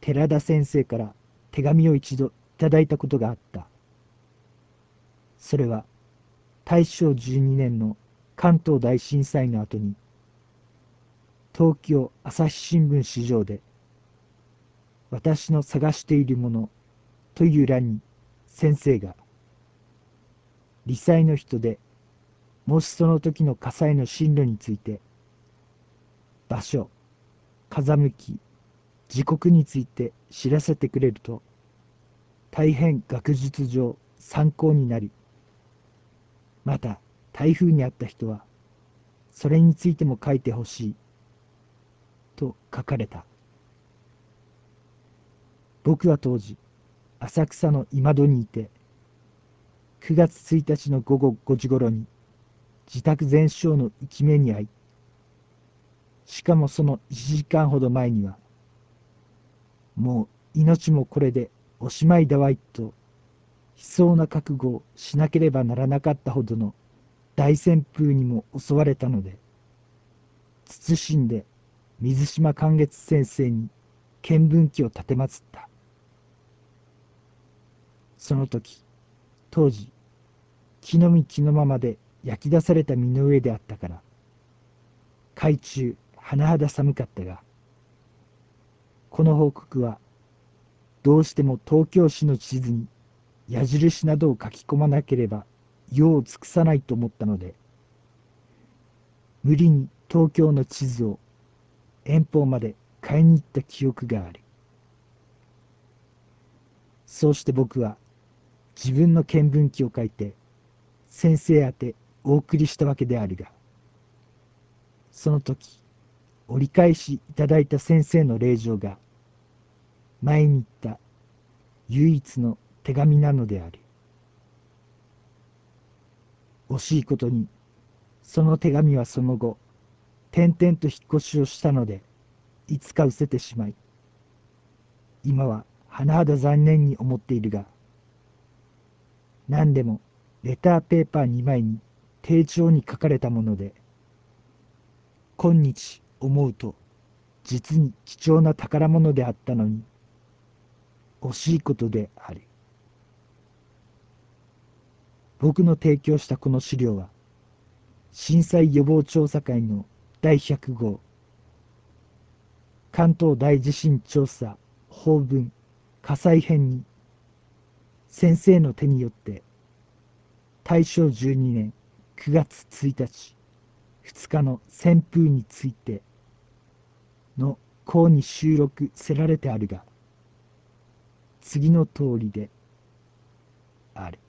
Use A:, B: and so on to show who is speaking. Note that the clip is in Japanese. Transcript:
A: 寺田先生から手紙を一度いただいたことがあった。それは大正12年の関東大震災の後に、東京朝日新聞市場で、私の探しているものという欄に先生が、理災の人で、もしその時の火災の進路について、場所、風向き、時刻について知らせてくれると、大変学術上参考になり、また台風にあった人は、それについても書いてほしい、と書かれた。僕は当時、浅草の今戸にいて、9月1日の午後5時頃に自宅全焼の生き目に遭い、しかもその1時間ほど前には、もう命もこれでおしまいだわいと、悲壮な覚悟をしなければならなかったほどの大旋風にも襲われたので、謹んで水島寛月先生に見聞記を立てまつった。その時、当時、木の実木のままで焼き出された身の上であったから、海中甚だ寒かったが、この報告はどうしても東京市の地図に矢印などを書き込まなければ用を尽くさないと思ったので、無理に東京の地図を遠方まで買いに行った記憶がある。そうして僕は自分の見聞記を書いて先生宛てお送りしたわけであるが、その時折り返しいただいた先生の令状が前に言った唯一の手紙なのである。惜しいことに、その手紙はその後、転々と引っ越しをしたので、いつか失せてしまい、今は甚だ残念に思っているが、何でもレターペーパー2枚に丁重に書かれたもので、今日思うと実に貴重な宝物であったのに、惜しいことである。僕の提供したこの資料は、震災予防調査会の第100号、関東大地震調査法文火災編に、先生の手によって大正12年9月1日、2日の旋風についての項に収録せられてあるが、次の通りである。